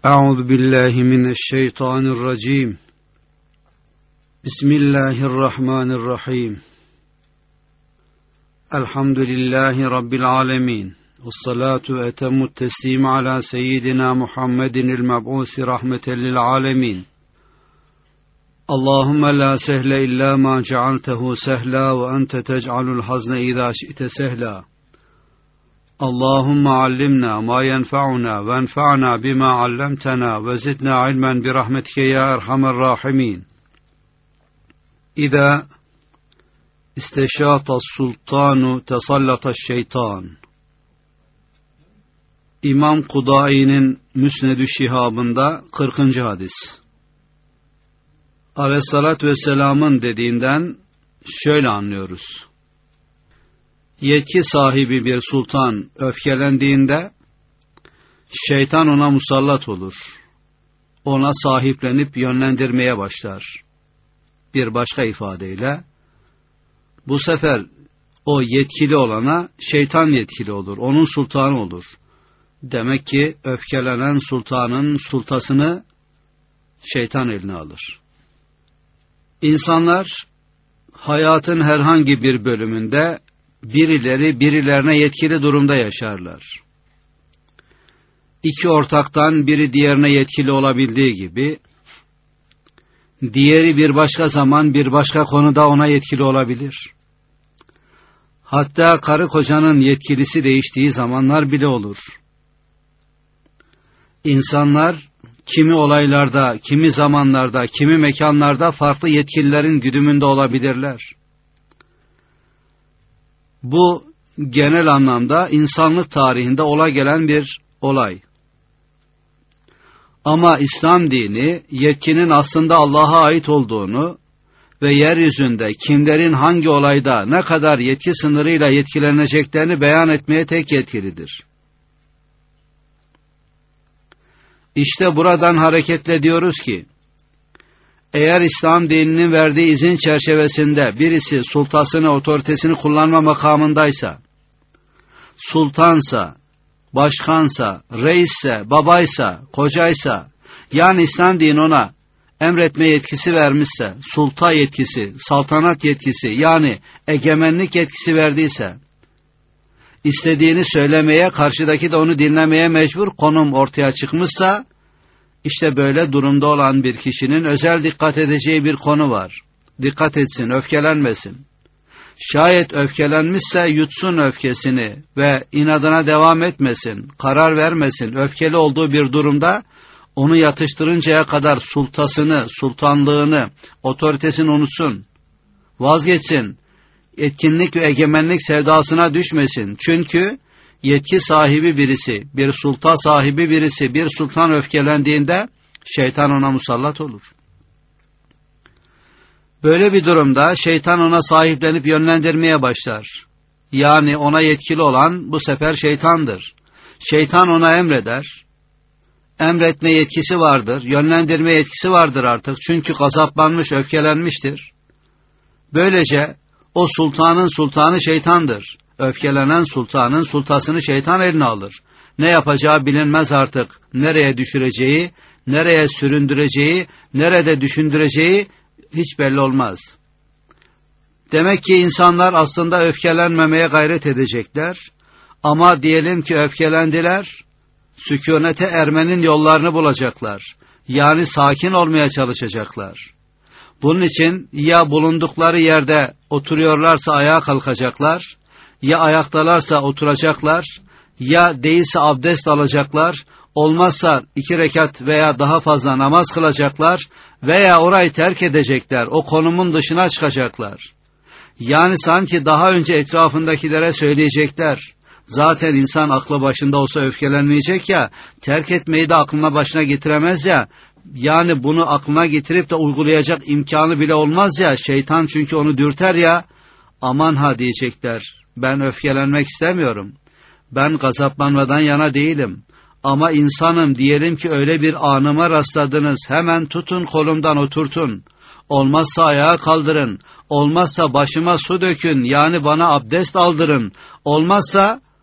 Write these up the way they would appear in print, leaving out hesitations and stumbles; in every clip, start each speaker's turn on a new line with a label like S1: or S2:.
S1: Euzu billahi mineşşeytanirracim. Bismillahirrahmanirrahim. Elhamdülillahi rabbil alamin. Vessalatu ve etemmut teslim ala seyyidina Muhammedinil meb'usi rahmeten lil alamin. Allahümme la sehle illa ma cealtehu sehla ve ente tec'alul hazne izâ şi'te sehla. Allahümme allimna ma yenfa'una ve enfa'na bima allamtana ve zidna ilmen bi rahmetike ya erhamer rahimin. İza isteşâtas sultanu tesallataş şeytan. İmam Kudai'nin Müsned-ü Şihab'ında 40. hadis. Aleyhissalatü vesselamın dediğinden şöyle anlıyoruz. Yetki sahibi bir sultan öfkelendiğinde şeytan ona musallat olur. Ona sahiplenip yönlendirmeye başlar. Bir başka ifadeyle bu sefer o yetkili olana şeytan yetkili olur. Onun sultanı olur. Demek ki öfkelenen sultanın sultasını şeytan eline alır. İnsanlar hayatın herhangi bir bölümünde birileri birilerine yetkili durumda yaşarlar. İki ortaktan biri diğerine yetkili olabildiği gibi, diğeri bir başka zaman bir başka konuda ona yetkili olabilir. Hatta karı kocanın yetkilisi değiştiği zamanlar bile olur. İnsanlar kimi olaylarda, kimi zamanlarda, kimi mekanlarda farklı yetkililerin güdümünde olabilirler. Bu genel anlamda insanlık tarihinde ola gelen bir olay. Ama İslam dini yetkinin aslında Allah'a ait olduğunu ve yeryüzünde kimlerin hangi olayda ne kadar yetki sınırıyla yetkileneceklerini beyan etmeye tek yetkilidir. İşte buradan hareketle diyoruz ki, eğer İslam dininin verdiği izin çerçevesinde birisi sultasını, otoritesini kullanma makamındaysa, sultansa, başkansa, reisse, babaysa, kocaysa, yani İslam dini ona emretme yetkisi vermişse, sulta yetkisi, saltanat yetkisi, yani egemenlik yetkisi verdiyse, istediğini söylemeye, karşıdaki de onu dinlemeye mecbur konum ortaya çıkmışsa, İşte böyle durumda olan bir kişinin özel dikkat edeceği bir konu var. Dikkat etsin, öfkelenmesin. Şayet öfkelenmişse yutsun öfkesini ve inadına devam etmesin, karar vermesin. Öfkeli olduğu bir durumda onu yatıştırıncaya kadar sultasını, sultanlığını, otoritesini unutsun. Vazgeçsin. Etkinlik ve egemenlik sevdasına düşmesin. Çünkü yetki sahibi birisi, bir sulta sahibi birisi, bir sultan öfkelendiğinde şeytan ona musallat olur. Böyle bir durumda şeytan ona sahiplenip yönlendirmeye başlar. Yani ona yetkili olan bu sefer şeytandır. Şeytan ona emreder. Emretme yetkisi vardır, yönlendirme yetkisi vardır artık. Çünkü gazaplanmış, öfkelenmiştir. Böylece o sultanın sultanı şeytandır. Öfkelenen sultanın sultasını şeytan eline alır. Ne yapacağı bilinmez artık. Nereye düşüreceği, nereye süründüreceği, nerede düşündüreceği hiç belli olmaz. Demek ki insanlar aslında öfkelenmemeye gayret edecekler. Ama diyelim ki öfkelendiler, sükunete ermenin yollarını bulacaklar. Yani sakin olmaya çalışacaklar. Bunun için ya bulundukları yerde oturuyorlarsa ayağa kalkacaklar, ya ayaktalarsa oturacaklar, ya değilse abdest alacaklar, olmazsa 2 rekat veya daha fazla namaz kılacaklar veya orayı terk edecekler, o konumun dışına çıkacaklar. Yani sanki daha önce etrafındakilere söyleyecekler. Zaten insan aklı başında olsa öfkelenmeyecek ya, terk etmeyi de aklına başına getiremez ya, yani bunu aklına getirip de uygulayacak imkanı bile olmaz ya, şeytan çünkü onu dürter ya, aman ha diyecekler. Ben öfkelenmek istemiyorum. Ben gazaplanmadan yana değilim. Ama insanım, diyelim ki öyle bir anıma rastladınız. Hemen tutun kolumdan oturtun. Olmazsa ayağa kaldırın. Olmazsa başıma su dökün. Yani bana abdest aldırın. Olmazsa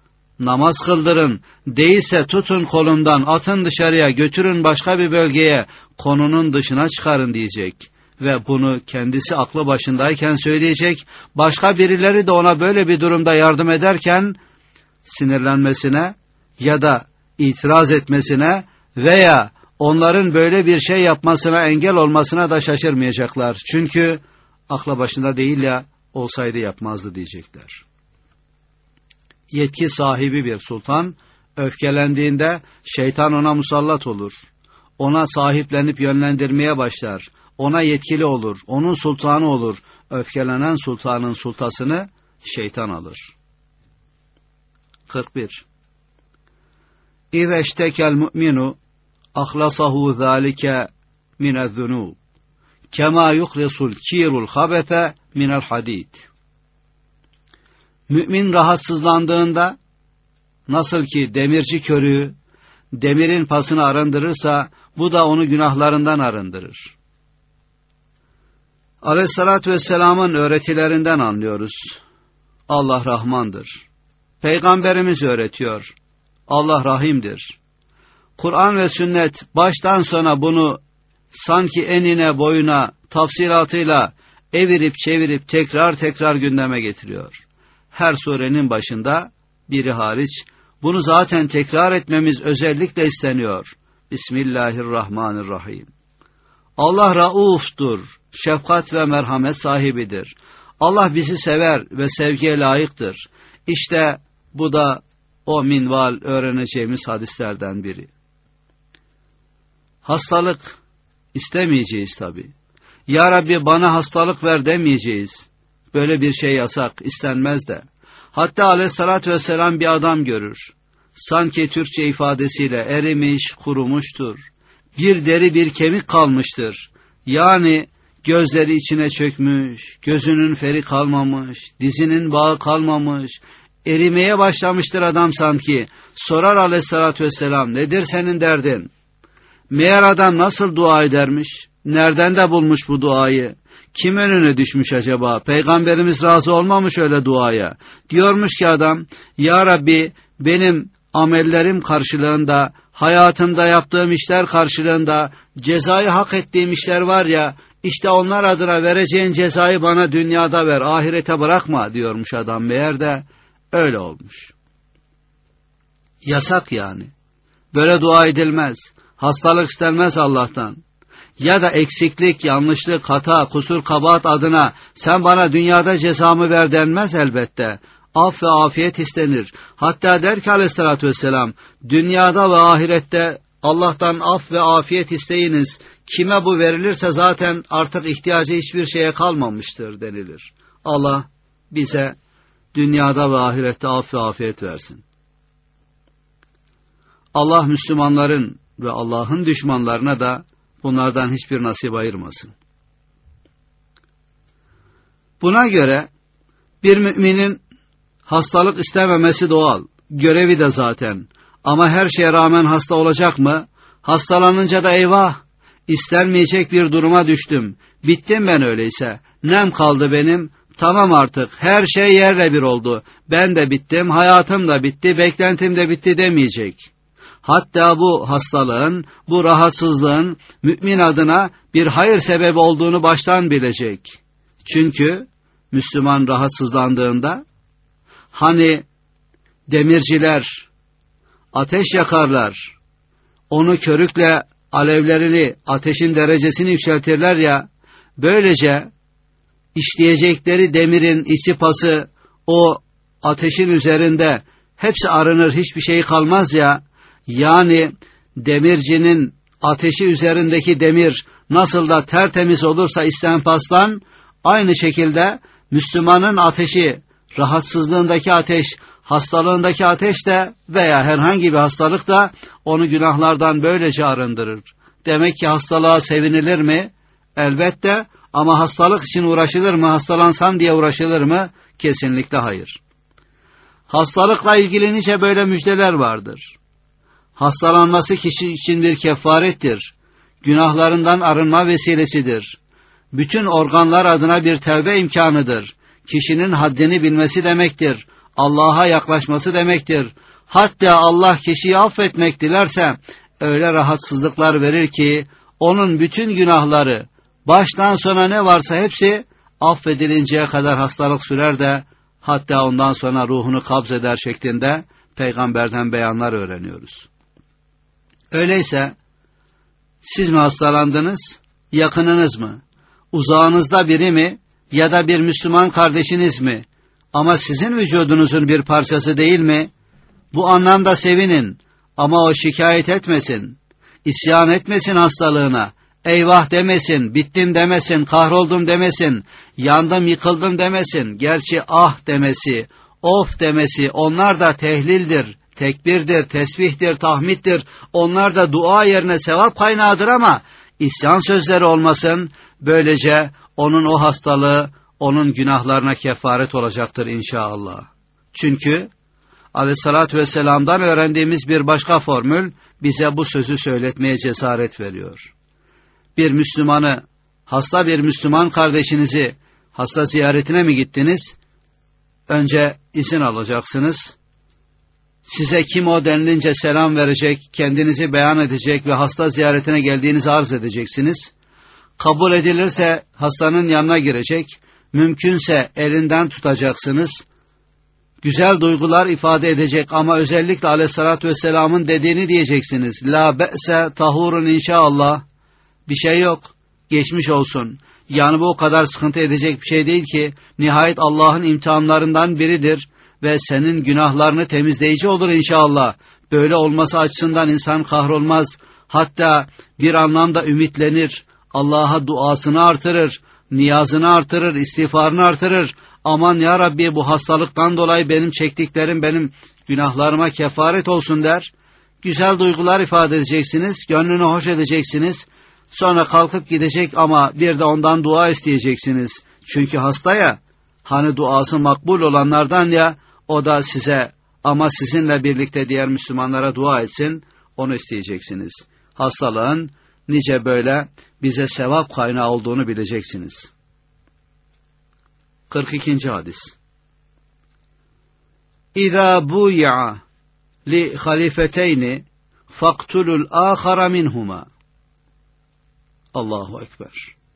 S1: namaz kıldırın, değilse tutun kolundan, atın dışarıya, götürün başka bir bölgeye, konunun dışına çıkarın diyecek. Ve bunu kendisi aklı başındayken söyleyecek, başka birileri de ona böyle bir durumda yardım ederken sinirlenmesine ya da itiraz etmesine veya onların böyle bir şey yapmasına engel olmasına da şaşırmayacaklar. Çünkü aklı başında değil ya, olsaydı yapmazdı diyecekler. Yetki sahibi bir sultan öfkelendiğinde şeytan ona musallat olur. Ona sahiplenip yönlendirmeye başlar. Ona yetkili olur. Onun sultanı olur. Öfkelenen sultanın sultasını şeytan alır. 41. İze iştekel mu'minu ahlasahu zâlike minezzunûb kema yuhlisul kirul habete minel hadid. Mümin rahatsızlandığında nasıl ki demirci körüğü demirin pasını arındırırsa bu da onu günahlarından arındırır. Aleyhissalatü vesselamın öğretilerinden anlıyoruz. Allah Rahmandır. Peygamberimiz öğretiyor. Allah Rahim'dir. Kur'an ve sünnet baştan sona bunu sanki enine boyuna tafsilatıyla evirip çevirip tekrar gündeme getiriyor. Her surenin başında biri hariç bunu zaten tekrar etmemiz özellikle isteniyor. Bismillahirrahmanirrahim. Allah rauftur, şefkat ve merhamet sahibidir. Allah bizi sever ve sevgiye layıktır. İşte bu da o minval öğreneceğimiz hadislerden biri. Hastalık istemeyeceğiz tabi. Ya Rabbi bana hastalık ver demeyeceğiz. Böyle bir şey yasak, istenmez de. Hatta aleyhissalatü vesselam bir adam görür. Sanki Türkçe ifadesiyle erimiş, kurumuştur. Bir deri bir kemik kalmıştır. Yani gözleri içine çökmüş, gözünün feri kalmamış, dizinin bağı kalmamış. Erimeye başlamıştır adam sanki. Sorar aleyhissalatü vesselam, nedir senin derdin? Meğer adam nasıl dua edermiş? Nereden de bulmuş bu duayı? Kim önüne düşmüş acaba? Peygamberimiz razı olmamış öyle duaya. Diyormuş ki adam, Ya Rabbi benim amellerim karşılığında, hayatımda yaptığım işler karşılığında cezayı hak ettiğim işler var ya, işte onlar adına vereceğin cezayı bana dünyada ver, ahirete bırakma diyormuş adam. Meğer de öyle olmuş. Yasak yani. Böyle dua edilmez. Hastalık istenmez Allah'tan. Ya da eksiklik, yanlışlık, hata, kusur, kabahat adına sen bana dünyada cezamı ver denmez elbette. Af ve afiyet istenir. Hatta der ki aleyhissalatü vesselam, dünyada ve ahirette Allah'tan af ve afiyet isteyiniz. Kime bu verilirse zaten artık ihtiyacı hiçbir şeye kalmamıştır denilir. Allah bize dünyada ve ahirette af ve afiyet versin. Allah Müslümanların ve Allah'ın düşmanlarına da bunlardan hiçbir nasip ayırmasın. Buna göre bir müminin hastalık istememesi doğal, görevi de zaten. Ama her şeye rağmen hasta olacak mı? Hastalanınca da eyvah, istenmeyecek bir duruma düştüm. Bittim ben öyleyse. Nem kaldı benim. Tamam artık her şey yerle bir oldu. Ben de bittim, hayatım da bitti, beklentim de bitti demeyecek. Hatta bu hastalığın, bu rahatsızlığın mümin adına bir hayır sebebi olduğunu baştan bilecek. Çünkü Müslüman rahatsızlandığında, hani demirciler ateş yakarlar, onu körükle alevlerini, ateşin derecesini yükseltirler ya, böylece işleyecekleri demirin isi pası o ateşin üzerinde hepsi arınır, hiçbir şey kalmaz ya. Yani demircinin ateşi üzerindeki demir nasıl da tertemiz olursa istenpastan, aynı şekilde Müslümanın ateşi, rahatsızlığındaki ateş, hastalığındaki ateş de veya herhangi bir hastalık da onu günahlardan böylece arındırır. Demek ki hastalığa sevinilir mi? Elbette, ama hastalık için uğraşılır mı? Hastalansam diye uğraşılır mı? Kesinlikle hayır. Hastalıkla ilgili nice böyle müjdeler vardır. Hastalanması kişi için bir kefarettir. Günahlarından arınma vesilesidir. Bütün organlar adına bir tevbe imkanıdır. Kişinin haddini bilmesi demektir. Allah'a yaklaşması demektir. Hatta Allah kişiyi affetmek dilerse öyle rahatsızlıklar verir ki onun bütün günahları baştan sona ne varsa hepsi affedilinceye kadar hastalık sürer de hatta ondan sonra ruhunu kabz eder şeklinde peygamberden beyanlar öğreniyoruz. Öyleyse siz mi hastalandınız, yakınınız mı, uzağınızda biri mi ya da bir Müslüman kardeşiniz mi ama sizin vücudunuzun bir parçası değil mi? Bu anlamda sevinin ama o şikayet etmesin, isyan etmesin hastalığına, eyvah demesin, bittim demesin, kahroldum demesin, yandım yıkıldım demesin. Gerçi ah demesi, of demesi onlar da tehlildir, tekbirdir, tesbihtir, tahmiddir. Onlar da dua yerine sevap kaynağıdır ama isyan sözleri olmasın. Böylece onun o hastalığı onun günahlarına kefaret olacaktır inşallah. Çünkü Aleyhissalatü Vesselam'dan öğrendiğimiz bir başka formül bize bu sözü söyletmeye cesaret veriyor. Bir Müslümanı, hasta bir Müslüman kardeşinizi hasta ziyaretine mi gittiniz? Önce izin alacaksınız. Size kim o denilince selam verecek, kendinizi beyan edecek ve hasta ziyaretine geldiğinizi arz edeceksiniz. Kabul edilirse hastanın yanına girecek, mümkünse elinden tutacaksınız. Güzel duygular ifade edecek ama özellikle Aleyhisselatü Vesselam'ın dediğini diyeceksiniz. La be'se tahurun inşallah. Bir şey yok, geçmiş olsun. Yani bu o kadar sıkıntı edecek bir şey değil ki, nihayet Allah'ın imtihanlarından biridir ve senin günahlarını temizleyici olur inşallah. Böyle olması açısından insan kahrolmaz, hatta bir anlamda ümitlenir, Allah'a duasını artırır, niyazını artırır, istiğfarını artırır. Aman ya Rabbi bu hastalıktan dolayı benim çektiklerim benim günahlarıma kefaret olsun der. Güzel duygular ifade edeceksiniz, gönlünü hoş edeceksiniz. Sonra kalkıp gidecek ama bir de ondan dua isteyeceksiniz. Çünkü hasta ya, hani duası makbul olanlardan ya, o da size ama sizinle birlikte diğer Müslümanlara dua etsin, onu isteyeceksiniz. Hastalığın nice böyle bize sevap kaynağı olduğunu bileceksiniz. 42. hadis. İzâ buyi'a li halifeteyni faktulul âkhara minhuma. Allahu Ekber.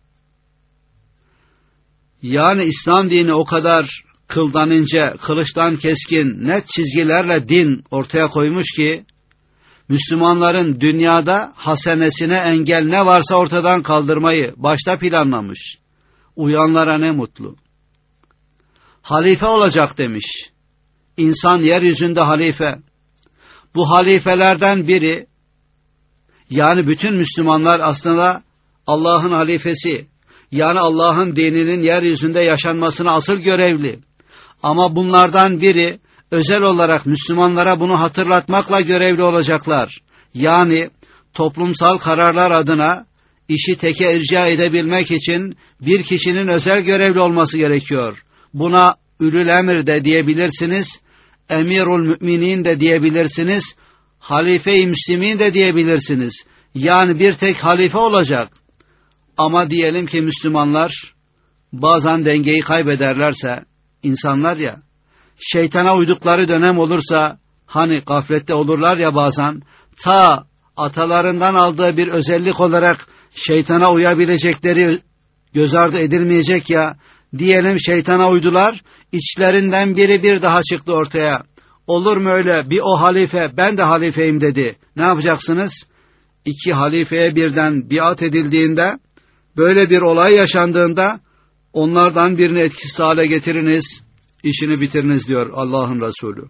S1: Yani İslam dini o kadar kıldan ince, kılıçtan keskin, net çizgilerle din ortaya koymuş ki, Müslümanların dünyada hasenesine engel ne varsa ortadan kaldırmayı başta planlamış. Uyanlara ne mutlu. Halife olacak demiş. İnsan yeryüzünde halife. Bu halifelerden biri, yani bütün Müslümanlar aslında Allah'ın halifesi, yani Allah'ın dininin yeryüzünde yaşanmasına asıl görevli. Ama bunlardan biri özel olarak Müslümanlara bunu hatırlatmakla görevli olacaklar. Yani toplumsal kararlar adına işi teke irca edebilmek için bir kişinin özel görevli olması gerekiyor. Buna Ülül Emir de diyebilirsiniz, Emirul Müminin de diyebilirsiniz, Halife-i Müslimin de diyebilirsiniz. Yani bir tek halife olacak. Ama diyelim ki Müslümanlar bazen dengeyi kaybederlerse, insanlar ya, şeytana uydukları dönem olursa, hani gaflette olurlar ya bazen, ta atalarından aldığı bir özellik olarak şeytana uyabilecekleri göz ardı edilmeyecek ya, diyelim şeytana uydular, içlerinden biri bir daha çıktı ortaya. Olur mu öyle, bir o halife, ben de halifeyim dedi. Ne yapacaksınız? İki halifeye birden biat edildiğinde, böyle bir olay yaşandığında, onlardan birini etkisiz hale getiriniz, işini bitiriniz diyor Allah'ın Resulü.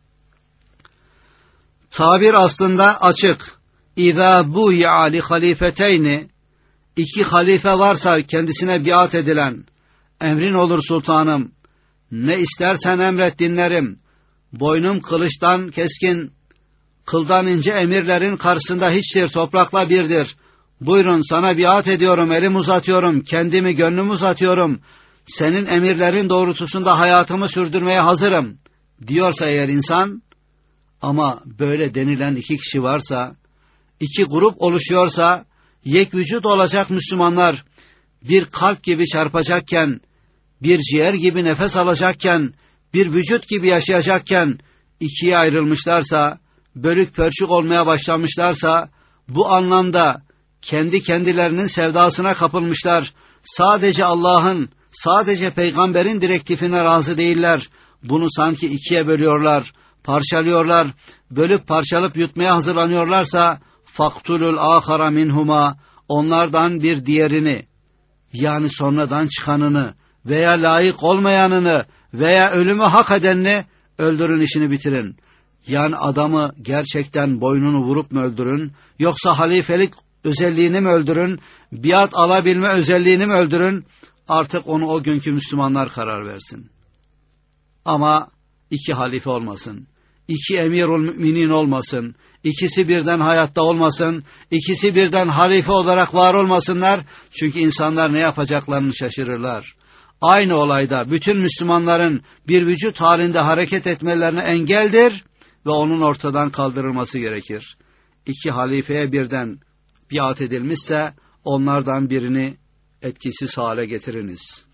S1: Tabir aslında açık. İzâ buyi'a li halifeteyni, iki halife varsa kendisine biat edilen, emrin olur sultanım, ne istersen emret dinlerim, boynum kılıçtan keskin, kıldan ince emirlerin karşısında hiçtir, toprakla birdir. Buyurun sana biat ediyorum, elimi uzatıyorum, kendimi gönlümü uzatıyorum, senin emirlerin doğrultusunda hayatımı sürdürmeye hazırım diyorsa eğer insan, ama böyle denilen iki kişi varsa, iki grup oluşuyorsa, yek vücut olacak Müslümanlar, bir kalp gibi çarpacakken, bir ciğer gibi nefes alacakken, bir vücut gibi yaşayacakken, ikiye ayrılmışlarsa, bölük pörçük olmaya başlamışlarsa, bu anlamda kendi kendilerinin sevdasına kapılmışlar. Sadece Allah'ın, sadece peygamberin direktifine razı değiller. Bunu sanki ikiye bölüyorlar, parçalıyorlar, bölüp parçalıp yutmaya hazırlanıyorlarsa, faktulul ahara minhuma, onlardan bir diğerini, yani sonradan çıkanını veya layık olmayanını veya ölümü hak edenini öldürün, işini bitirin. Yani adamı gerçekten boynunu vurup mu öldürün, yoksa halifelik özelliğini mi öldürün, biat alabilme özelliğini mi öldürün, artık onu o günkü Müslümanlar karar versin. Ama iki halife olmasın, iki emirul müminin olmasın, ikisi birden hayatta olmasın, ikisi birden halife olarak var olmasınlar, çünkü insanlar ne yapacaklarını şaşırırlar. Aynı olayda bütün Müslümanların bir vücut halinde hareket etmelerine engeldir ve onun ortadan kaldırılması gerekir. İki halifeye birden biat edilmişse onlardan birini etkisiz hale getiriniz.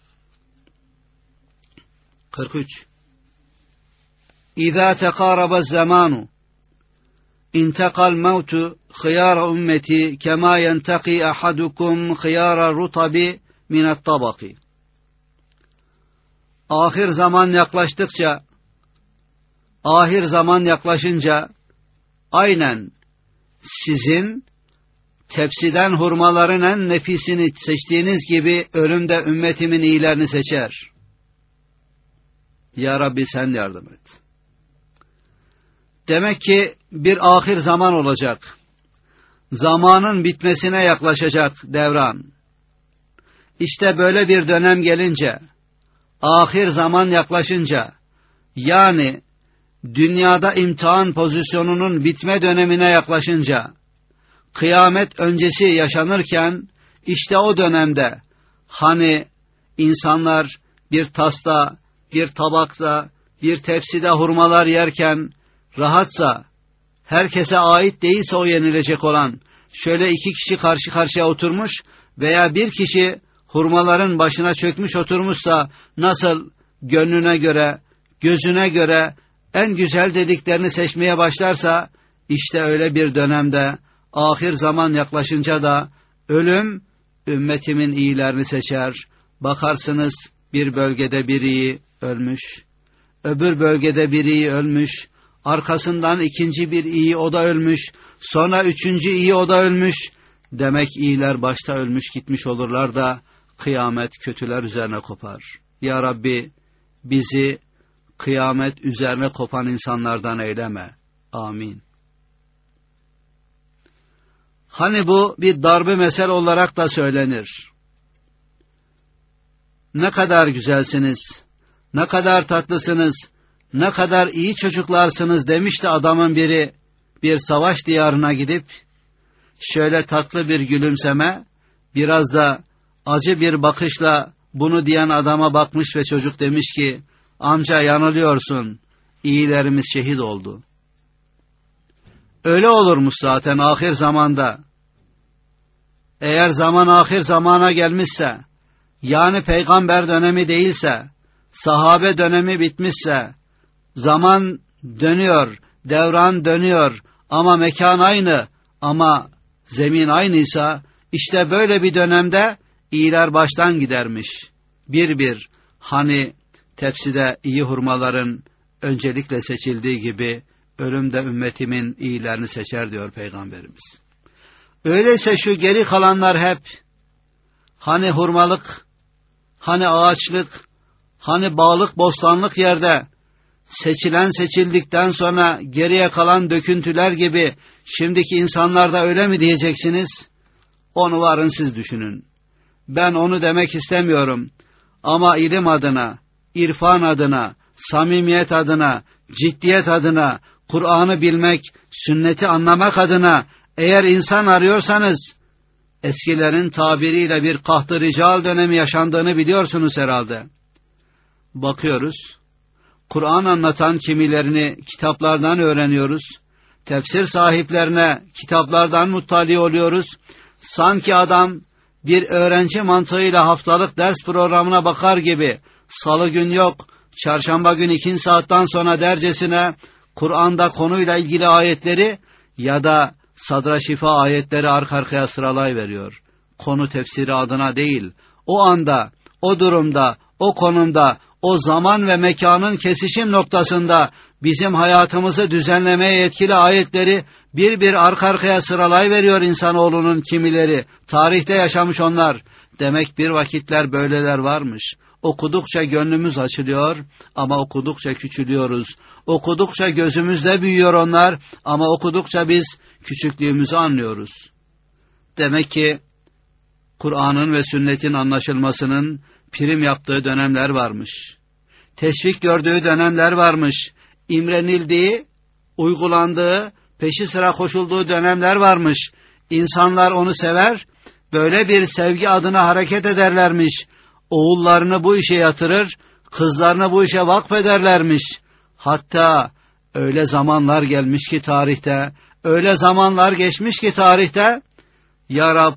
S1: 43. İzâ tekâraba zamanu intekal mevtu khiyâra ümmeti kemâ yentekî ahadukum khiyâra rutabi minet tabaki. Ahir zaman yaklaşınca aynen sizin tepsiden hurmaların en nefisini seçtiğiniz gibi ölüm de ümmetimin iyilerini seçer. Ya Rabbi sen yardım et. Demek ki bir ahir zaman olacak. Zamanın bitmesine yaklaşacak devran. İşte böyle bir dönem gelince, ahir zaman yaklaşınca, yani dünyada imtihan pozisyonunun bitme dönemine yaklaşınca, kıyamet öncesi yaşanırken, işte o dönemde, hani insanlar bir tasta, bir tabakta, bir tepside hurmalar yerken, rahatsa, herkese ait değilse o yenilecek olan, şöyle iki kişi karşı karşıya oturmuş veya bir kişi hurmaların başına çökmüş oturmuşsa, nasıl gönlüne göre, gözüne göre en güzel dediklerini seçmeye başlarsa, işte öyle bir dönemde, ahir zaman yaklaşınca da ölüm ümmetimin iyilerini seçer. Bakarsınız bir bölgede bir iyi ölmüş, öbür bölgede bir iyi ölmüş, arkasından ikinci bir iyi o da ölmüş, sonra üçüncü iyi o da ölmüş. Demek iyiler başta ölmüş gitmiş olurlar da kıyamet kötüler üzerine kopar. Ya Rabbi bizi kıyamet üzerine kopan insanlardan eyleme. Amin. Hani bu bir darbe mesel olarak da söylenir. Ne kadar güzelsiniz, ne kadar tatlısınız, ne kadar iyi çocuklarsınız demişti adamın biri bir savaş diyarına gidip, şöyle tatlı bir gülümseme, biraz da acı bir bakışla bunu diyen adama bakmış ve çocuk demiş ki, amca yanılıyorsun, iyilerimiz şehit oldu. Öyle olurmuş zaten ahir zamanda. Eğer zaman ahir zamana gelmişse, yani peygamber dönemi değilse, sahabe dönemi bitmişse, zaman dönüyor, devran dönüyor ama mekan aynı, ama zemin aynıysa, işte böyle bir dönemde iyiler baştan gidermiş. Bir, hani tepside iyi hurmaların öncelikle seçildiği gibi, ölüm de ümmetimin iyilerini seçer diyor Peygamberimiz. Öyleyse şu geri kalanlar hep, hani hurmalık, hani ağaçlık, hani bağlık bostanlık yerde, seçilen seçildikten sonra geriye kalan döküntüler gibi, şimdiki insanlar da öyle mi diyeceksiniz? Onu varın siz düşünün. Ben onu demek istemiyorum. Ama ilim adına, irfan adına, samimiyet adına, ciddiyet adına, Kur'an'ı bilmek, sünneti anlamak adına eğer insan arıyorsanız, eskilerin tabiriyle bir kaht-ı rical dönemi yaşandığını biliyorsunuz herhalde. Bakıyoruz, Kur'an anlatan kimilerini kitaplardan öğreniyoruz, tefsir sahiplerine kitaplardan muttali oluyoruz. Sanki adam bir öğrenci mantığıyla haftalık ders programına bakar gibi, salı gün yok, çarşamba gün 2 saatten sonra dercesine Kur'an'da konuyla ilgili ayetleri ya da sadra şifa ayetleri arka arkaya sıralayıveriyor. Konu tefsiri adına değil, o anda, o durumda, o konumda, o zaman ve mekanın kesişim noktasında bizim hayatımızı düzenlemeye yetkili ayetleri bir bir arka arkaya sıralayıveriyor insanoğlunun kimileri. Tarihte yaşamış onlar. Demek bir vakitler böyleler varmış. Okudukça gönlümüz açılıyor ama okudukça küçülüyoruz. Okudukça gözümüzde büyüyor onlar ama okudukça biz küçüklüğümüzü anlıyoruz. Demek ki Kur'an'ın ve sünnetin anlaşılmasının prim yaptığı dönemler varmış. Teşvik gördüğü dönemler varmış. İmrenildiği, uygulandığı, peşi sıra koşulduğu dönemler varmış. İnsanlar onu sever, böyle bir sevgi adına hareket ederlermiş. Oğullarını bu işe yatırır, kızlarını bu işe vakfederlermiş. Hatta öyle zamanlar gelmiş ki tarihte, öyle zamanlar geçmiş ki tarihte, Ya Rab,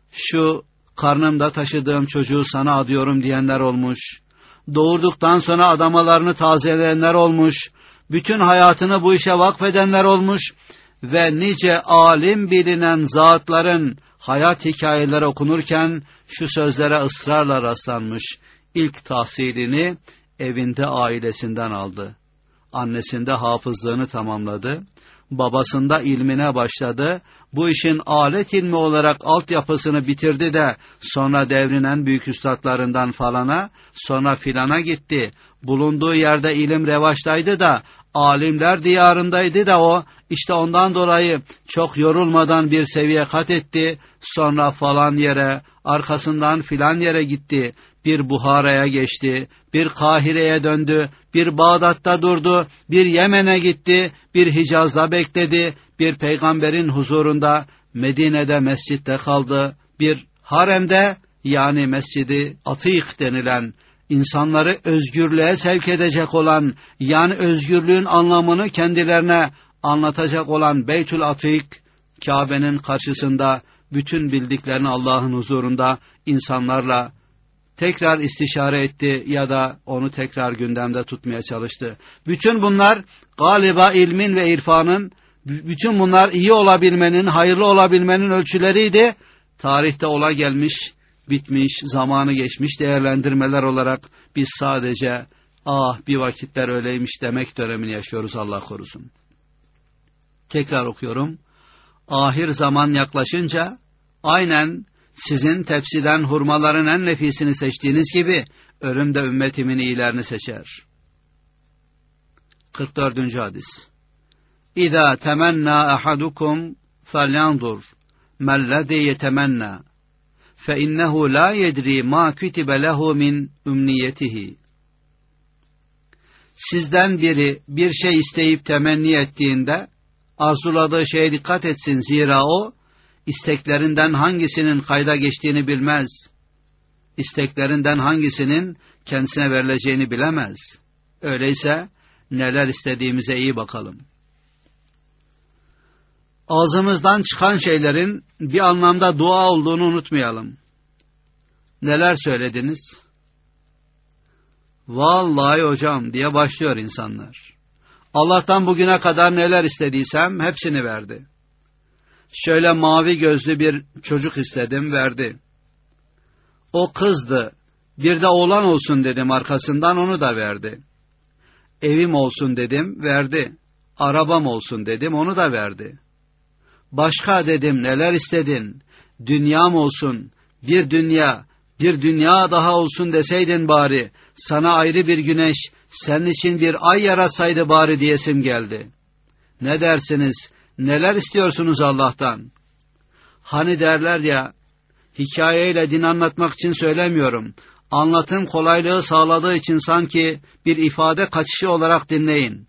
S1: şu karnımda taşıdığım çocuğu sana adıyorum diyenler olmuş. Doğurduktan sonra adamalarını tazeleyenler olmuş. Bütün hayatını bu işe vakfedenler olmuş. Ve nice alim bilinen zatların hayat hikayeleri okunurken şu sözlere ısrarla rastlanmış. İlk tahsilini evinde ailesinden aldı. Annesinde hafızlığını tamamladı. Babasında ilmine başladı. Bu işin alet ilmi olarak altyapısını bitirdi de sonra devrin en büyük üstadlarından falana, sonra filana gitti. Bulunduğu yerde ilim revaçtaydı da alimler diyarındaydı da o işte ondan dolayı çok yorulmadan bir seviye kat etti. Sonra falan yere, arkasından filan yere gitti. Bir Buhara'ya geçti, bir Kahire'ye döndü, bir Bağdat'ta durdu, bir Yemen'e gitti, bir Hicaz'da bekledi, bir peygamberin huzurunda Medine'de mescitte kaldı, bir haremde yani Mescid-i Atik denilen insanları özgürlüğe sevk edecek olan yani özgürlüğün anlamını kendilerine anlatacak olan Beytül Atik, Kabe'nin karşısında bütün bildiklerini Allah'ın huzurunda insanlarla tekrar istişare etti ya da onu tekrar gündemde tutmaya çalıştı. Bütün bunlar galiba ilmin ve irfanın, bütün bunlar iyi olabilmenin, hayırlı olabilmenin ölçüleriydi. Tarihte ola gelmiş, bitmiş, zamanı geçmiş değerlendirmeler olarak biz sadece bir vakitler öyleymiş demek dönemini yaşıyoruz, Allah korusun. Tekrar okuyorum. Ahir zaman yaklaşınca aynen sizin tepsiden hurmaların en nefisini seçtiğiniz gibi ölüm de ümmetimin iyilerini seçer. 44. hadis. İza temenna ahadukum felyanzur mellezî yetemenna fe innehu la yedri ma kutibe lehu min umniyetihi. Sizden biri bir şey isteyip temenni ettiğinde arzuladığı şeye dikkat etsin, zira o İsteklerinden hangisinin kayda geçtiğini bilmez. İsteklerinden hangisinin kendisine verileceğini bilemez. Öyleyse neler istediğimize iyi bakalım. Ağzımızdan çıkan şeylerin bir anlamda dua olduğunu unutmayalım. Neler söylediniz? Vallahi hocam diye başlıyor insanlar. Allah'tan bugüne kadar neler istediysem hepsini verdi. Şöyle mavi gözlü bir çocuk istedim, verdi. O kızdı. Bir de oğlan olsun dedim arkasından, onu da verdi. Evim olsun dedim, verdi. Arabam olsun dedim, onu da verdi. Başka dedim, neler istedin? Dünyam olsun, bir dünya daha olsun deseydin bari. Sana ayrı bir güneş, senin için bir ay yaratsaydı bari diyesim geldi. Ne dersiniz? Neler istiyorsunuz Allah'tan? Hani derler ya, hikayeyle din anlatmak için söylemiyorum. Anlatım kolaylığı sağladığı için sanki bir ifade kaçışı olarak dinleyin.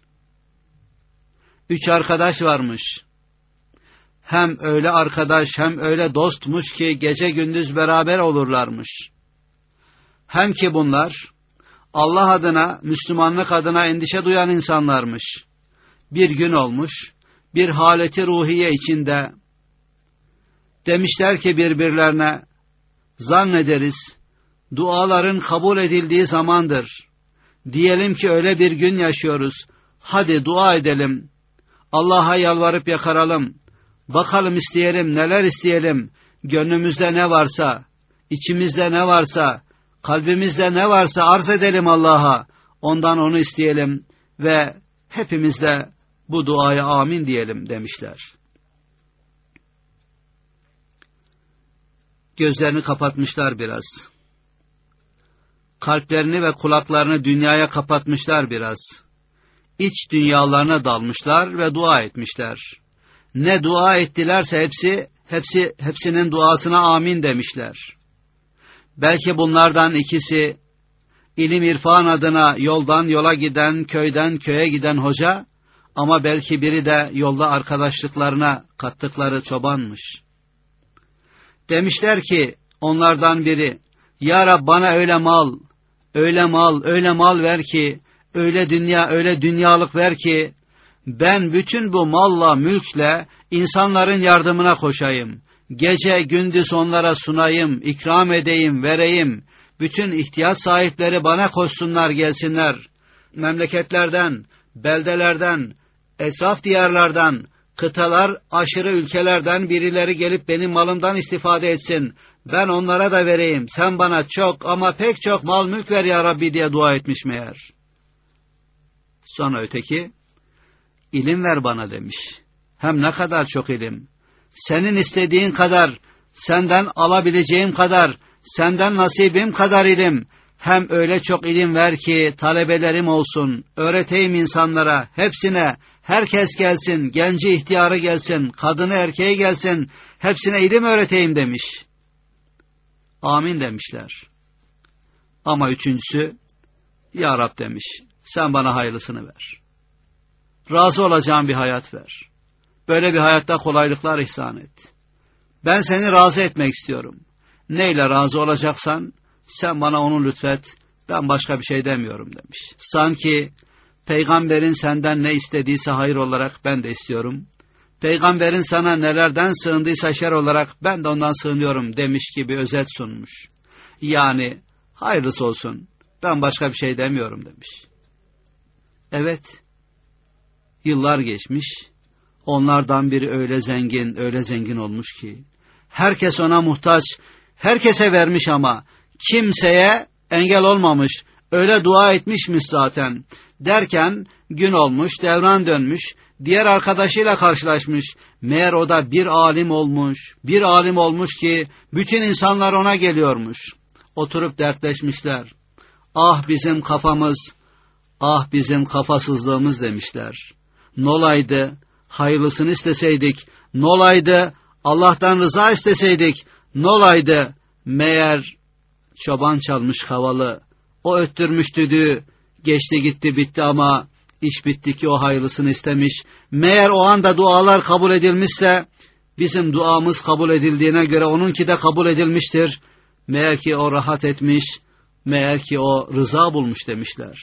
S1: 3 arkadaş varmış. Hem öyle arkadaş hem öyle dostmuş ki gece gündüz beraber olurlarmış. Hem ki bunlar Allah adına, Müslümanlık adına endişe duyan insanlarmış. Bir gün olmuş, bir haleti ruhiye içinde demişler ki birbirlerine, zannederiz duaların kabul edildiği zamandır. Diyelim ki öyle bir gün yaşıyoruz. Hadi dua edelim. Allah'a yalvarıp yakaralım. Bakalım isteyelim, neler isteyelim. Gönlümüzde ne varsa, içimizde ne varsa, kalbimizde ne varsa arz edelim Allah'a. Ondan onu isteyelim ve hepimiz de bu duaya amin diyelim demişler. Gözlerini kapatmışlar biraz. Kalplerini ve kulaklarını dünyaya kapatmışlar biraz. İç dünyalarına dalmışlar ve dua etmişler. Ne dua ettilerse hepsinin duasına amin demişler. Belki bunlardan ikisi ilim irfan adına yoldan yola giden, köyden köye giden hoca, ama belki biri de yolda arkadaşlıklarına kattıkları çobanmış. Demişler ki onlardan biri, Ya Rab bana öyle mal ver ki, öyle dünya, öyle dünyalık ver ki, ben bütün bu malla, mülkle insanların yardımına koşayım. Gece gündüz onlara sunayım, ikram edeyim, vereyim. Bütün ihtiyaç sahipleri bana koşsunlar, gelsinler. Memleketlerden, beldelerden, etraf diyarlardan, kıtalar, aşırı ülkelerden birileri gelip benim malımdan istifade etsin. Ben onlara da vereyim. Sen bana çok ama pek çok mal mülk ver ya Rabbi diye dua etmiş meğer. Sonra öteki, ilim ver bana demiş. Hem ne kadar çok ilim. Senin istediğin kadar, senden alabileceğim kadar, senden nasibim kadar ilim. Hem öyle çok ilim ver ki talebelerim olsun, öğreteyim insanlara, hepsine, herkes gelsin, genci ihtiyarı gelsin, kadını erkeği gelsin, hepsine ilim öğreteyim demiş. Amin demişler. Ama üçüncüsü, Ya Rab demiş, sen bana hayırlısını ver. Razı olacağım bir hayat ver. Böyle bir hayatta kolaylıklar ihsan et. Ben seni razı etmek istiyorum. Neyle razı olacaksan, sen bana onu lütfet, ben başka bir şey demiyorum demiş. Sanki peygamberin senden ne istediyse hayır olarak ben de istiyorum. Peygamberin sana nelerden sığındıysa şer olarak ben de ondan sığınıyorum demiş gibi özet sunmuş. Yani hayırlısı olsun, ben başka bir şey demiyorum demiş. Evet, yıllar geçmiş, onlardan biri öyle zengin olmuş ki, herkes ona muhtaç, herkese vermiş ama kimseye engel olmamış, öyle dua etmişmiş zaten. Derken gün olmuş, devran dönmüş, diğer arkadaşıyla karşılaşmış. Meğer o da bir alim olmuş ki bütün insanlar ona geliyormuş. Oturup dertleşmişler. Ah bizim kafamız, ah bizim kafasızlığımız demişler. Nolaydı, hayırlısını isteseydik, nolaydı, Allah'tan rıza isteseydik, nolaydı, meğer çoban çalmış havalı, o öttürmüş düdüğü, geçti gitti bitti ama iş bitti ki o hayırlısını istemiş. Meğer o anda dualar kabul edilmişse, bizim duamız kabul edildiğine göre onunki de kabul edilmiştir. Meğer ki o rahat etmiş, meğer ki o rıza bulmuş demişler.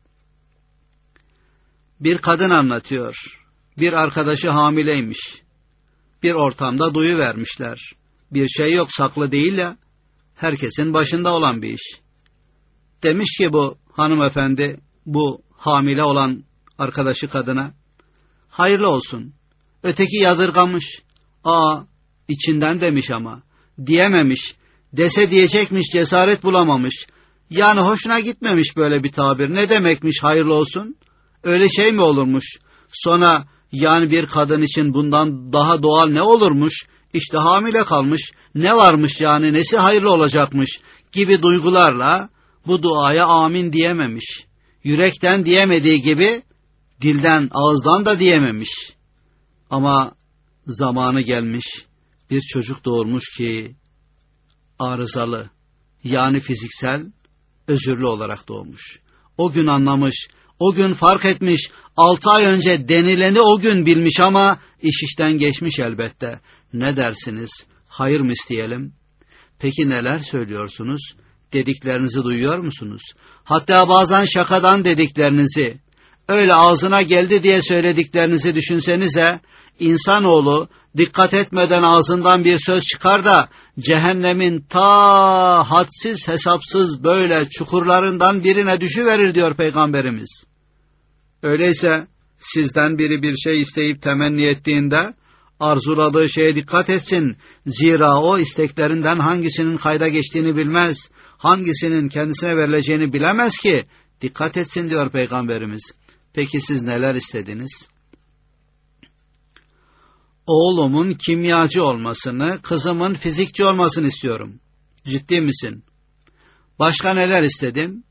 S1: Bir kadın anlatıyor, bir arkadaşı hamileymiş. Bir ortamda duyuvermişler. Bir şey yok, saklı değil ya, herkesin başında olan bir iş. Demiş ki bu hanımefendi, bu hamile olan arkadaşı kadına, hayırlı olsun. Öteki yadırgamış. İçinden demiş ama, diyememiş. Dese diyecekmiş, cesaret bulamamış. Yani hoşuna gitmemiş böyle bir tabir. Ne demekmiş hayırlı olsun? Öyle şey mi olurmuş? Sonra yani bir kadın için bundan daha doğal ne olurmuş? İşte hamile kalmış. Ne varmış yani, nesi hayırlı olacakmış gibi duygularla bu duaya amin diyememiş. Yürekten diyemediği gibi dilden, ağızdan da diyememiş. Ama zamanı gelmiş, bir çocuk doğurmuş ki arızalı, yani fiziksel, özürlü olarak doğmuş. O gün anlamış, o gün fark etmiş, 6 ay önce denileni o gün bilmiş ama iş işten geçmiş elbette. Ne dersiniz, hayır mı isteyelim? Peki neler söylüyorsunuz? Dediklerinizi duyuyor musunuz? Hatta bazen şakadan dediklerinizi, öyle ağzına geldi diye söylediklerinizi düşünsenize, insanoğlu dikkat etmeden ağzından bir söz çıkar da cehennemin ta hadsiz hesapsız böyle çukurlarından birine düşüverir diyor Peygamberimiz. Öyleyse sizden biri bir şey isteyip temenni ettiğinde arzuladığı şeye dikkat etsin. Zira o isteklerinden hangisinin kayda geçtiğini bilmez, hangisinin kendisine verileceğini bilemez ki. Dikkat etsin diyor Peygamberimiz. Peki siz neler istediniz? Oğlumun kimyacı olmasını, kızımın fizikçi olmasını istiyorum. Ciddi misin? Başka neler istedin?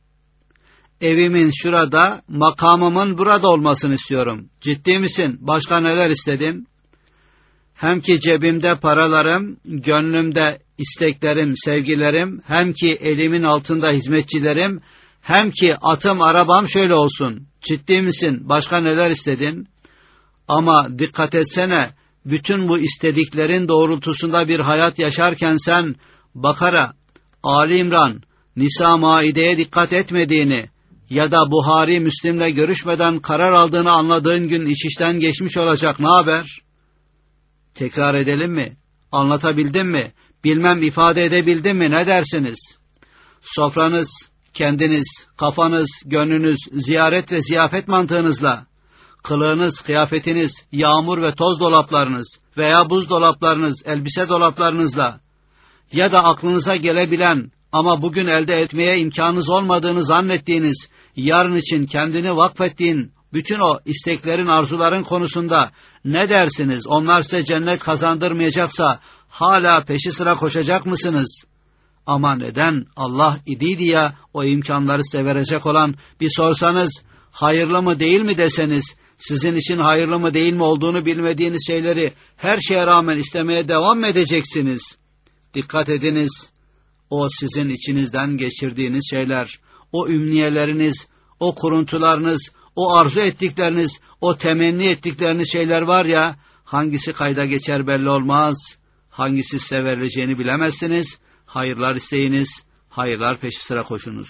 S1: Evimin şurada, makamımın burada olmasını istiyorum. Ciddi misin? Başka neler istedin? Hem ki cebimde paralarım, gönlümde isteklerim, sevgilerim, hem ki elimin altında hizmetçilerim, hem ki atım, arabam şöyle olsun. Ciddi misin? Başka neler istedin? Ama dikkat etsene, bütün bu istediklerin doğrultusunda bir hayat yaşarken sen Bakara, Ali İmran, Nisa, Maide'ye dikkat etmediğini ya da Buhari, Müslim'le görüşmeden karar aldığını anladığın gün iş işten geçmiş olacak. Ne haber? Tekrar edelim mi? Anlatabildim mi? Bilmem, ifade edebildim mi? Ne dersiniz? Sofranız, kendiniz, kafanız, gönlünüz, ziyaret ve ziyafet mantığınızla, kılığınız, kıyafetiniz, yağmur ve toz dolaplarınız veya buzdolaplarınız, elbise dolaplarınızla ya da aklınıza gelebilen ama bugün elde etmeye imkanınız olmadığını zannettiğiniz, yarın için kendini vakfettiğin bütün o isteklerin, arzuların konusunda ne dersiniz? Onlar size cennet kazandırmayacaksa hala peşi sıra koşacak mısınız? Ama neden? Allah idiydi ya o imkanları size verecek olan. Bir sorsanız hayırlı mı değil mi deseniz, sizin için hayırlı mı değil mi olduğunu bilmediğiniz şeyleri her şeye rağmen istemeye devam mı edeceksiniz? Dikkat ediniz, o sizin içinizden geçirdiğiniz şeyler, o ümniyeleriniz, o kuruntularınız, o arzu ettikleriniz, o temenni ettikleriniz şeyler var ya, hangisi kayda geçer belli olmaz, hangisi size verileceğini bilemezsiniz. Hayırlar isteyiniz, hayırlar peşi sıra koşunuz.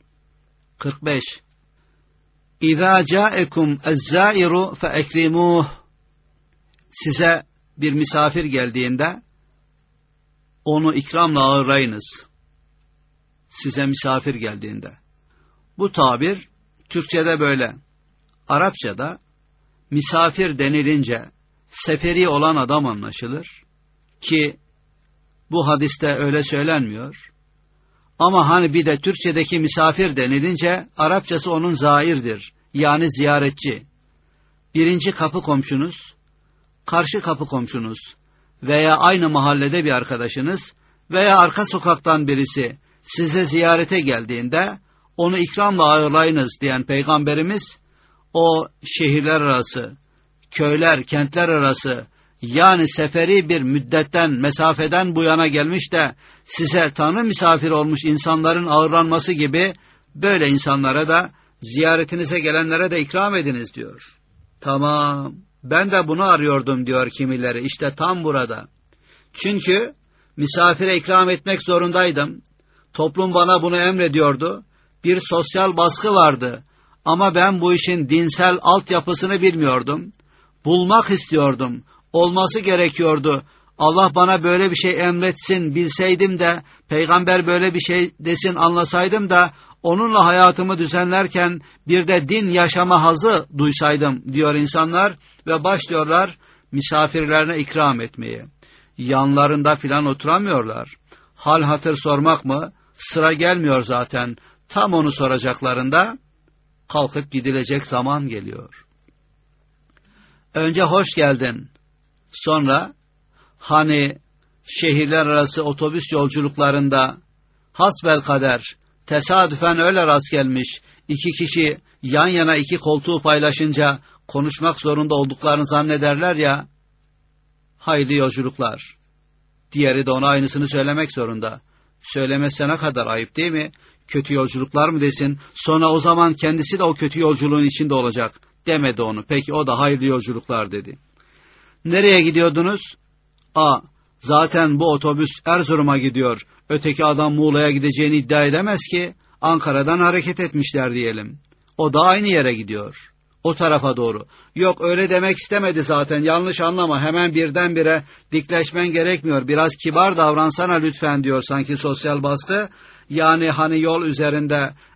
S1: 45. İzâ câekum ezzâiru feekrimûh. Size bir misafir geldiğinde onu ikramla ağırlayınız. Size misafir geldiğinde. Bu tabir Türkçe'de böyle. Arapça'da misafir denilince seferi olan adam anlaşılır ki bu hadiste öyle söylenmiyor. Ama hani bir de Türkçedeki misafir denilince Arapçası onun zairdir. Yani ziyaretçi. Birinci kapı komşunuz, karşı kapı komşunuz veya aynı mahallede bir arkadaşınız veya arka sokaktan birisi size ziyarete geldiğinde onu ikramla ağırlayınız diyen Peygamberimiz, o şehirler arası, köyler, kentler arası, yani seferi bir müddetten, mesafeden bu yana gelmiş de size tanrı misafir olmuş insanların ağırlanması gibi böyle insanlara da, ziyaretinize gelenlere de ikram ediniz diyor. Tamam, ben de bunu arıyordum diyor kimileri, işte tam burada. Çünkü misafire ikram etmek zorundaydım. Toplum bana bunu emrediyordu. Bir sosyal baskı vardı. Ama ben bu işin dinsel altyapısını bilmiyordum. Bulmak istiyordum. Olması gerekiyordu. Allah bana böyle bir şey emretsin bilseydim de, peygamber böyle bir şey desin anlasaydım da, onunla hayatımı düzenlerken bir de din yaşama hazzı duysaydım diyor insanlar ve başlıyorlar misafirlerine ikram etmeye. Yanlarında filan oturamıyorlar. Hal hatır sormak mı? Sıra gelmiyor zaten. Tam onu soracaklarında kalkıp gidilecek zaman geliyor. Önce hoş geldin. Sonra hani şehirler arası otobüs yolculuklarında hasbelkader tesadüfen öyle rast gelmiş iki kişi yan yana iki koltuğu paylaşınca konuşmak zorunda olduklarını zannederler ya, hayırlı yolculuklar. Diğeri de ona aynısını söylemek zorunda. Söylemezse ne kadar ayıp değil mi? Kötü yolculuklar mı desin, sonra o zaman kendisi de o kötü yolculuğun içinde olacak. Demedi onu. Peki o da hayırlı yolculuklar dedi. Nereye gidiyordunuz? Zaten bu otobüs Erzurum'a gidiyor. Öteki adam Muğla'ya gideceğini iddia edemez ki. Ankara'dan hareket etmişler diyelim. O da aynı yere gidiyor. O tarafa doğru. Yok öyle demek istemedi zaten. Yanlış anlama. Hemen birdenbire dikleşmen gerekmiyor. Biraz kibar davransana lütfen diyor sanki sosyal baskı. Yani hani yol üzerinde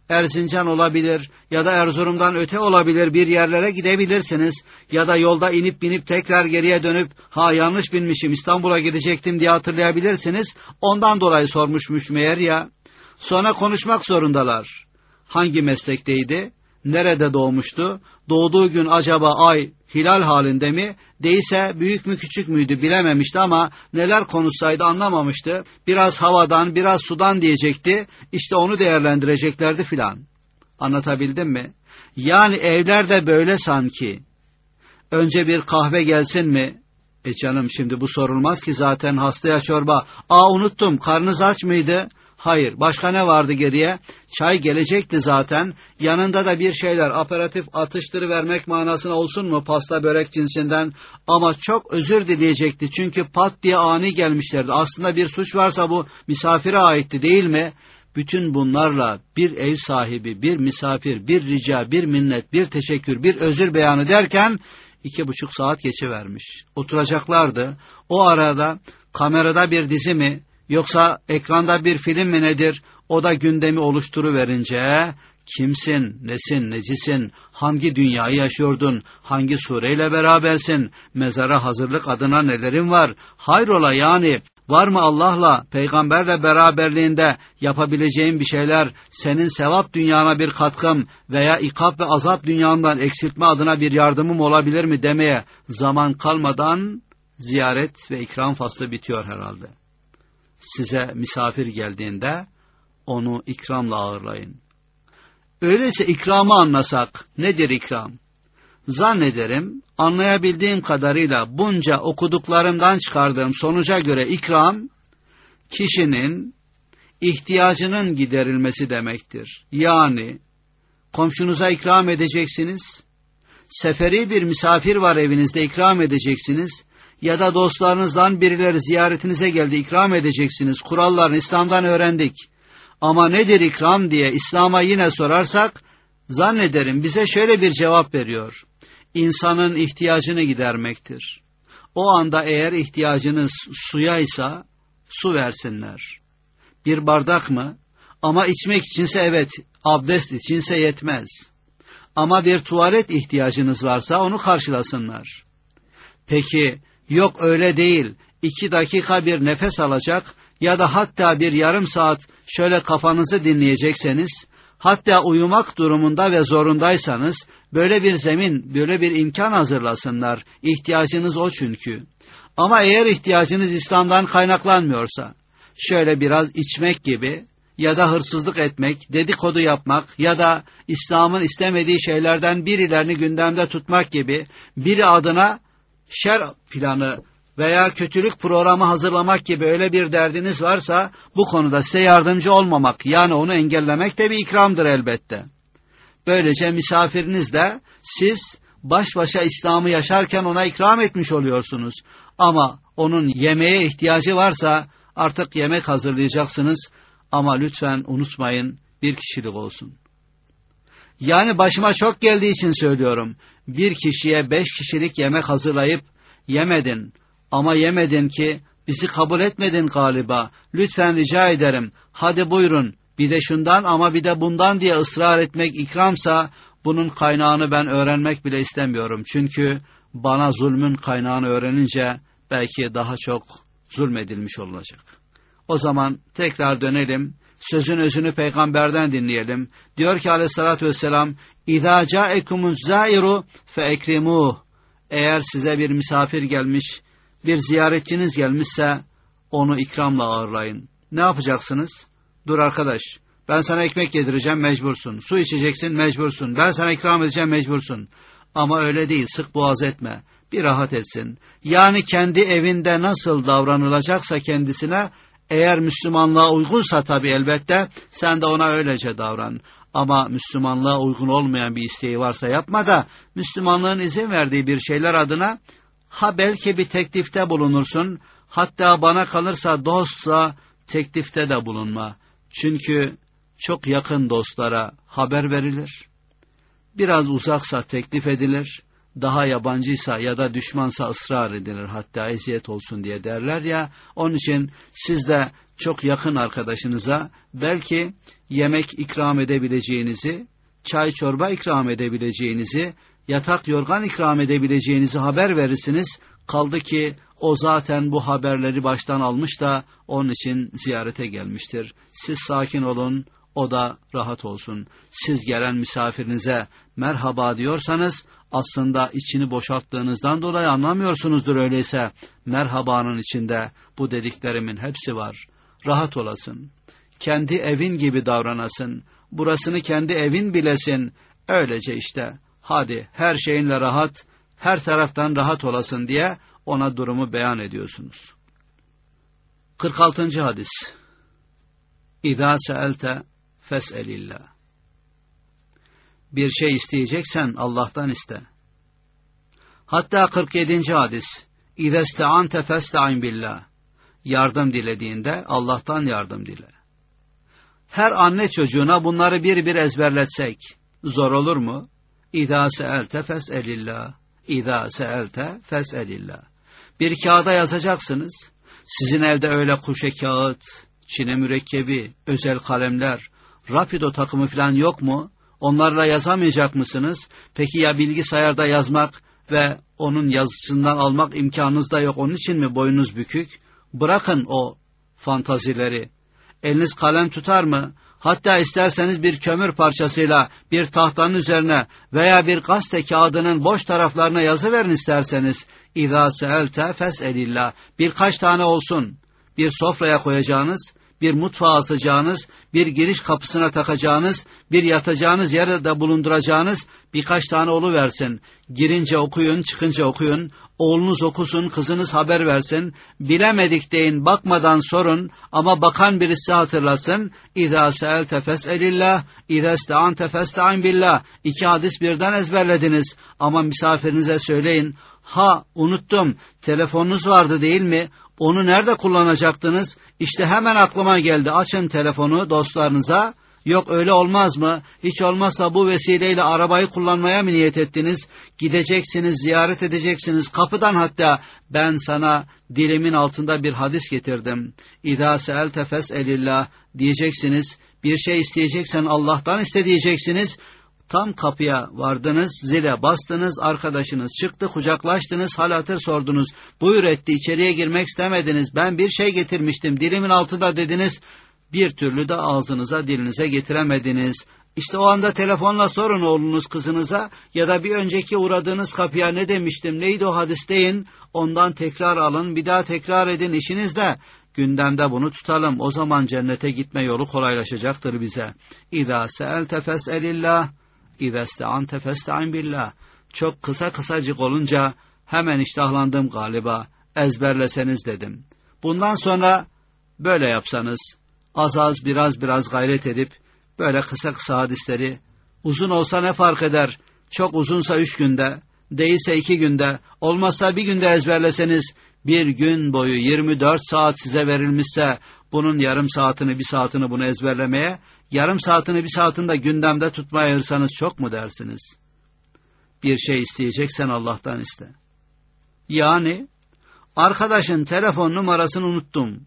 S1: Erzincan olabilir ya da Erzurum'dan öte olabilir, bir yerlere gidebilirsiniz. Ya da yolda inip binip tekrar geriye dönüp yanlış binmişim, İstanbul'a gidecektim diye hatırlayabilirsiniz. Ondan dolayı sormuşmuş meğer ya. Sonra konuşmak zorundalar. Hangi meslekteydi? Nerede doğmuştu? Doğduğu gün acaba ay hilal halinde mi? Değilse büyük mü küçük müydü bilememişti ama neler konuşsaydı anlamamıştı. Biraz havadan, biraz sudan diyecekti. İşte onu değerlendireceklerdi filan. Anlatabildim mi? Yani evlerde böyle sanki. Önce bir kahve gelsin mi? Canım şimdi bu sorulmaz ki zaten, hastaya çorba. Unuttum, karnınız aç mıydı? Hayır, başka ne vardı geriye? Çay gelecekti zaten. Yanında da bir şeyler, aperatif atıştırıvermek manasına olsun mu? Pasta, börek cinsinden. Ama çok özür dileyecekti. Çünkü pat diye ani gelmişlerdi. Aslında bir suç varsa bu misafire aitti değil mi? Bütün bunlarla bir ev sahibi, bir misafir, bir rica, bir minnet, bir teşekkür, bir özür beyanı derken 2,5 saat geçivermiş. Oturacaklardı. O arada kamerada bir dizi mi, yoksa ekranda bir film mi nedir? O da gündemi oluşturuverince kimsin, nesin, necisin, hangi dünyayı yaşıyordun, hangi sureyle berabersin, mezara hazırlık adına nelerin var, hayrola yani, var mı Allah'la, peygamberle beraberliğinde yapabileceğin bir şeyler, senin sevap dünyana bir katkım veya ikab ve azap dünyandan eksiltme adına bir yardımım olabilir mi demeye zaman kalmadan ziyaret ve ikram faslı bitiyor herhalde. Size misafir geldiğinde onu ikramla ağırlayın. Öyleyse ikramı anlasak, nedir ikram? Zannederim anlayabildiğim kadarıyla bunca okuduklarımdan çıkardığım sonuca göre ikram, kişinin ihtiyacının giderilmesi demektir. Yani komşunuza ikram edeceksiniz, seferi bir misafir var evinizde ikram edeceksiniz, ya da dostlarınızdan birileri ziyaretinize geldi ikram edeceksiniz. Kurallarını İslam'dan öğrendik. Ama nedir ikram diye İslam'a yine sorarsak, zannederim bize şöyle bir cevap veriyor. İnsanın ihtiyacını gidermektir. O anda eğer ihtiyacınız suyaysa su versinler. Bir bardak mı? Ama içmek içinse evet, abdest içinse yetmez. Ama bir tuvalet ihtiyacınız varsa onu karşılasınlar. Peki yok öyle değil, 2 dakika bir nefes alacak ya da hatta bir yarım saat şöyle kafanızı dinleyecekseniz, hatta uyumak durumunda ve zorundaysanız böyle bir zemin, böyle bir imkan hazırlasınlar. İhtiyacınız o çünkü. Ama eğer ihtiyacınız İslam'dan kaynaklanmıyorsa, şöyle biraz içmek gibi ya da hırsızlık etmek, dedikodu yapmak ya da İslam'ın istemediği şeylerden birilerini gündemde tutmak gibi biri adına şer planı veya kötülük programı hazırlamak gibi öyle bir derdiniz varsa, bu konuda size yardımcı olmamak, yani onu engellemek de bir ikramdır elbette. Böylece misafirinizle siz baş başa İslam'ı yaşarken ona ikram etmiş oluyorsunuz. Ama onun yemeğe ihtiyacı varsa artık yemek hazırlayacaksınız. Ama lütfen unutmayın, bir kişilik olsun. Yani başıma çok geldiği için söylüyorum. Bir kişiye 5 kişilik yemek hazırlayıp yemedin. Ama yemedin ki bizi kabul etmedin galiba. Lütfen rica ederim. Hadi buyurun. Bir de şundan ama bir de bundan diye ısrar etmek ikramsa, bunun kaynağını ben öğrenmek bile istemiyorum. Çünkü bana zulmün kaynağını öğrenince belki daha çok zulmedilmiş olacak. O zaman tekrar dönelim. Sözün özünü peygamberden dinleyelim. Diyor ki aleyhissalatü vesselam, İzâ câekumuz zâiru fe ekrimûh. Eğer size bir misafir gelmiş, bir ziyaretçiniz gelmişse onu ikramla ağırlayın. Ne yapacaksınız? Dur arkadaş, ben sana ekmek yedireceğim, mecbursun. Su içeceksin, mecbursun. Ben sana ikram edeceğim, mecbursun. Ama öyle değil, sık boğaz etme. Bir rahat etsin. Yani kendi evinde nasıl davranılacaksa kendisine, eğer Müslümanlığa uygunsa tabii elbette, sen de ona öylece davran. Ama Müslümanlığa uygun olmayan bir isteği varsa yapma da, Müslümanlığın izin verdiği bir şeyler adına, belki bir teklifte bulunursun, hatta bana kalırsa dostsa teklifte de bulunma. Çünkü çok yakın dostlara haber verilir, biraz uzaksa teklif edilir, daha yabancıysa ya da düşmansa ısrar edilir, hatta eziyet olsun diye derler ya. Onun için siz de çok yakın arkadaşınıza belki yemek ikram edebileceğinizi, çay çorba ikram edebileceğinizi, yatak yorgan ikram edebileceğinizi haber verirsiniz. Kaldı ki o zaten bu haberleri baştan almış da onun için ziyarete gelmiştir. Siz sakin olun, o da rahat olsun. Siz gelen misafirinize merhaba diyorsanız aslında içini boşalttığınızdan dolayı anlamıyorsunuzdur öyleyse. Merhabanın içinde bu dediklerimin hepsi var. Rahat olasın. Kendi evin gibi davranasın. Burasını kendi evin bilesin. Öylece işte hadi her şeyinle rahat, her taraftan rahat olasın diye ona durumu beyan ediyorsunuz. 46. hadis. İzâ se'elte fes'elillah. Bir şey isteyeceksen Allah'tan iste. Hatta 47. hadis. İzâ iste'ante festa'in billah. Yardım dilediğinde Allah'tan yardım dile. Her anne çocuğuna bunları bir bir ezberletsek zor olur mu? İzâ se'elte fes'elillah. İzâ se'elte fes'elillah. Bir kağıda yazacaksınız. Sizin evde öyle kuşe kağıt, çine mürekkebi, özel kalemler, rapido takımı falan yok mu? Onlarla yazamayacak mısınız? Peki ya bilgisayarda yazmak ve onun yazısından almak imkanınız da yok. Onun için mi boynunuz bükük? Bırakın o fantazileri. Eliniz kalem tutar mı? Hatta isterseniz bir kömür parçasıyla bir tahtanın üzerine veya bir gazete kağıdının boş taraflarına yazıverin isterseniz. İzâ se'elte fes'elillah. Birkaç tane olsun. Bir sofraya koyacağınız, bir mutfağa asacağınız, bir giriş kapısına takacağınız, bir yatacağınız yerde bulunduracağınız birkaç tane oluversin. Girince okuyun, çıkınca okuyun. Oğlunuz okusun, kızınız haber versin. Bilemedik deyin, bakmadan sorun ama bakan birisi hatırlasın. İzâ se'elte fes'elillah, İzâ iste'ante festa'in billah. 2 hadis birden ezberlediniz ama misafirinize söyleyin. Ha unuttum, telefonunuz vardı değil mi? Onu nerede kullanacaktınız? İşte hemen aklıma geldi. Açın telefonu dostlarınıza. Yok öyle olmaz mı? Hiç olmazsa bu vesileyle arabayı kullanmaya mı niyet ettiniz? Gideceksiniz, ziyaret edeceksiniz. Kapıdan hatta ben sana dilimin altında bir hadis getirdim. İzâ se'elte fes'elillah diyeceksiniz. Bir şey isteyeceksen Allah'tan iste diyeceksiniz. Tam kapıya vardınız, zile bastınız, arkadaşınız çıktı, kucaklaştınız, hal hatır sordunuz. Buyur etti, içeriye girmek istemediniz. Ben bir şey getirmiştim, dilimin altında dediniz. Bir türlü de ağzınıza, dilinize getiremediniz. İşte o anda telefonla sorun oğlunuz kızınıza ya da bir önceki uğradığınız kapıya ne demiştim, neydi o hadis deyin. Ondan tekrar alın, bir daha tekrar edin işinizde. Gündemde bunu tutalım. O zaman cennete gitme yolu kolaylaşacaktır bize. İzâ se'elte fes'elillah. İzâ iste'ante festa'in billah. Çok kısacık olunca hemen iştahlandım galiba. Ezberleseniz dedim. Bundan sonra böyle yapsanız, az biraz gayret edip böyle kısa hadisleri, uzun olsa ne fark eder? Çok uzunsa 3 günde, değilse 2 günde, olmazsa 1 günde ezberleseniz, bir gün boyu 24 saat size verilmişse, bunun yarım saatini, 1 saatini bunu ezberlemeye, yarım saatini, 1 saatini de gündemde tutmaya ayırsanız çok mu dersiniz? Bir şey isteyeceksen Allah'tan iste. Yani, arkadaşın telefon numarasını unuttum.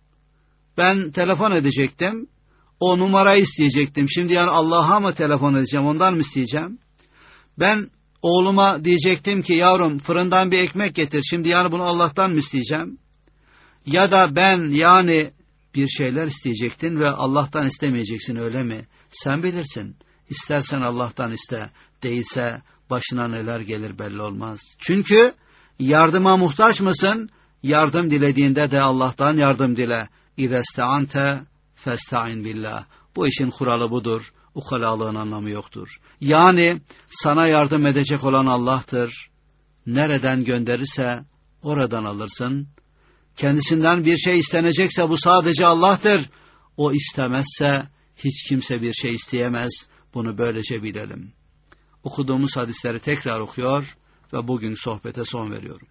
S1: Ben telefon edecektim, o numarayı isteyecektim. Şimdi yani Allah'a mı telefon edeceğim, ondan mı isteyeceğim? Ben oğluma diyecektim ki yavrum fırından bir ekmek getir. Şimdi yani bunu Allah'tan mı isteyeceğim? Ya da ben yani bir şeyler isteyecektin ve Allah'tan istemeyeceksin öyle mi? Sen bilirsin. İstersen Allah'tan iste. Değilse başına neler gelir belli olmaz. Çünkü yardıma muhtaç mısın? Yardım dilediğinde de Allah'tan yardım dile. İzâ iste'ante festa'in billah. Bu işin kuralı budur. Ukalalığın anlamı yoktur. Yani sana yardım edecek olan Allah'tır. Nereden gönderirse oradan alırsın. Kendisinden bir şey istenecekse bu sadece Allah'tır. O istemezse hiç kimse bir şey isteyemez. Bunu böylece bilelim. Okuduğumuz hadisleri tekrar okuyor ve bugün sohbete son veriyorum.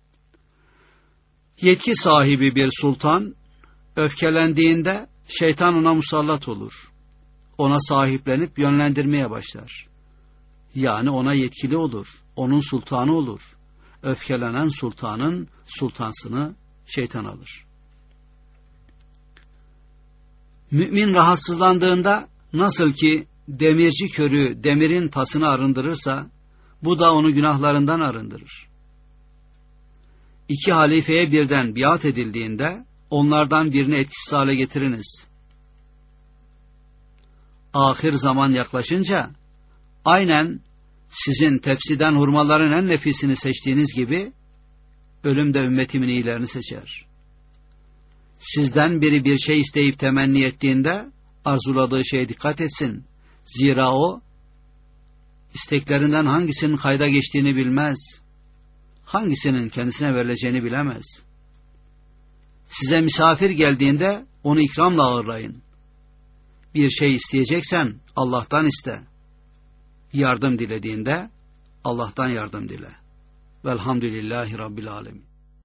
S1: Yetki sahibi bir sultan öfkelendiğinde şeytan ona musallat olur. Ona sahiplenip yönlendirmeye başlar. Yani ona yetkili olur. Onun sultanı olur. Öfkelenen sultanın sultansını şeytan alır. Mümin rahatsızlandığında nasıl ki demirci körü demirin pasını arındırırsa, bu da onu günahlarından arındırır. İki halifeye birden biat edildiğinde, onlardan birini etkisiz hale getiriniz. Ahir zaman yaklaşınca, aynen sizin tepsiden hurmaların en nefisini seçtiğiniz gibi, ölüm de ümmetimin iyilerini seçer. Sizden biri bir şey isteyip temenni ettiğinde, arzuladığı şeye dikkat etsin. Zira o, isteklerinden hangisinin kayda geçtiğini bilmez, hangisinin kendisine verileceğini bilemez. Size misafir geldiğinde, onu ikramla ağırlayın. Bir şey isteyeceksen, Allah'tan iste. Yardım dilediğinde, Allah'tan yardım dile. Velhamdülillahi Rabbil Alemin.